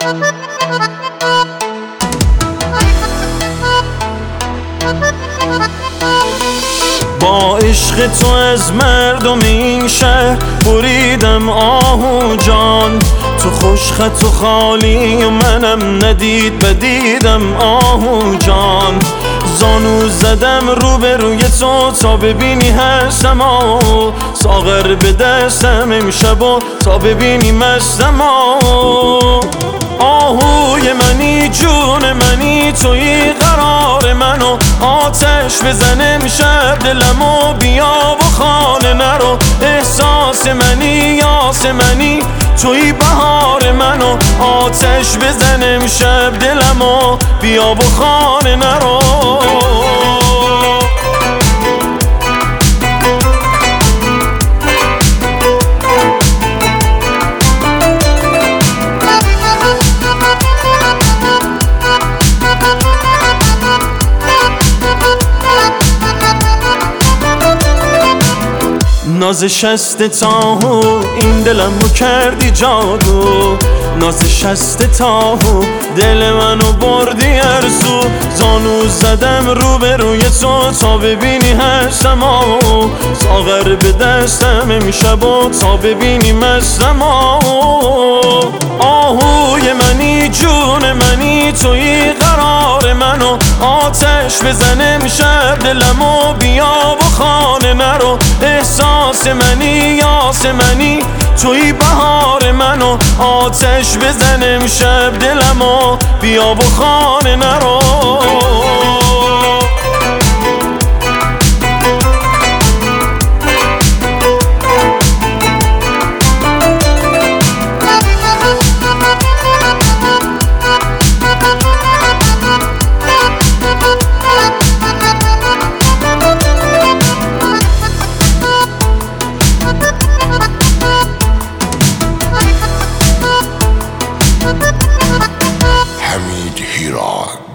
با عشق تو از مردم این شهر بریدم آهو جان، تو خوش خط و خالی و منم ندید بدیدم آهو جان. زانو زدم روبروی تو تا ببینی هستم ساغر به دستم امشب تا ببینی مستم آهوی منی جون منی توی قرار منو آتش بزن امشب دلمو بیا و خانه نرو. احساس منی یاس منی توی بهار منو آتش بزن امشب دلمو بیا و خانه نرو. ناز شست تاهو این دلم رو کردی جادو، ناز شست تاهو دل منو بردی ارزو. زانو زدم روبروی تو تا ببینی هستم ساغر به دستم امشب تا ببینی مستم آهوی منی جون منی توی قرار منو آتش بزن امشب دلمو بیا و خانه نرو. احساس منی یاس منی توی بهار منو آتش بزن امشب دلمو بیا و خانه نرو. حمید هیراد.